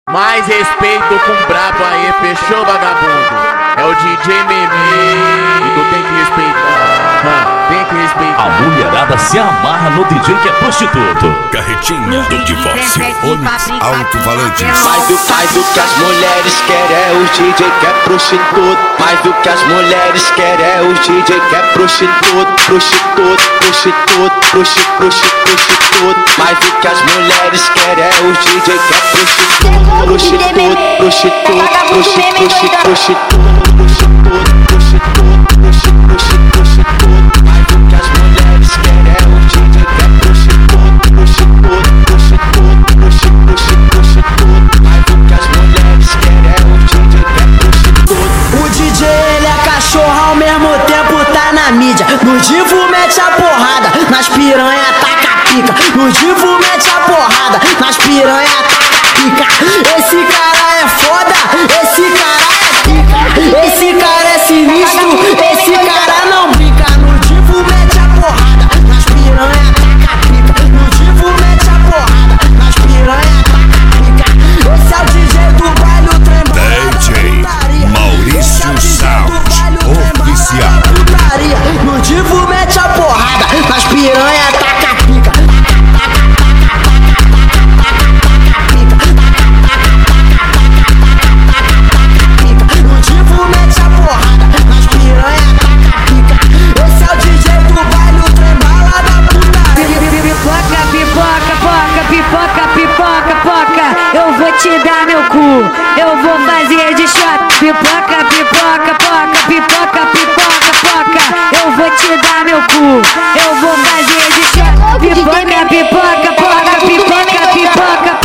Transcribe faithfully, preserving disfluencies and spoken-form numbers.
Mais respeito com brabo aí, fechou, vagabundo? É o D J Meme e tu tem que respeitar, hum, tem que respeitar. A mulherada se amarra no D J que é prostituto. Carretinha do divórcio, Onix Alto-Falantes. Mais do, mais do que as mulheres querem é o D J que é prostituto. Mais do que as mulheres querem é o D J que é prostituto. Prostituto, prostituto, prostituto, prostituto. Mais do que as mulheres querem é o D J que é prostituto. Prostituto, prostituto, prostituto, prostituto. Prostituto, prostituto, prostituto, prostituto. Mais do que as mulheres querem é o D J que é prostituto. Prostituto, prostituto, prostituto, prostituto. Mais do que as mulheres querem é o D J que é prostituto. O D J ele é cachorro ao mesmo tempo tá na mídia. No divo mete a porrada, nas piranha taca a pica. No divo mete a porrada, nas piranha taca a pica. Esse cara é foda, esse cara é pica. Esse cara é sinistro, esse cara não brinca. No divo mete a porrada, nas piranha taca a pica. No divo mete a porrada, nas piranha taca a pica. Esse é o D J do baile, o trem D J Maurício Sound Oficial. No divo mete a porrada, nas piranha taca a pica. No divo mete a porrada, nas piranha taca a pica. Esse é o D J do baile, o trem bala da putaria. Pipoca, pipoca, poca, pipoca, pipoca, poca. Eu vou te dar meu cu, eu vou fazer de shot. Pipoca, pipoca, poca, pipoca, pipoca, poca. Eu vou te dar meu cu, eu vou fazer de shot. Pipoca, pipoca, poca, pipoca, pipoca,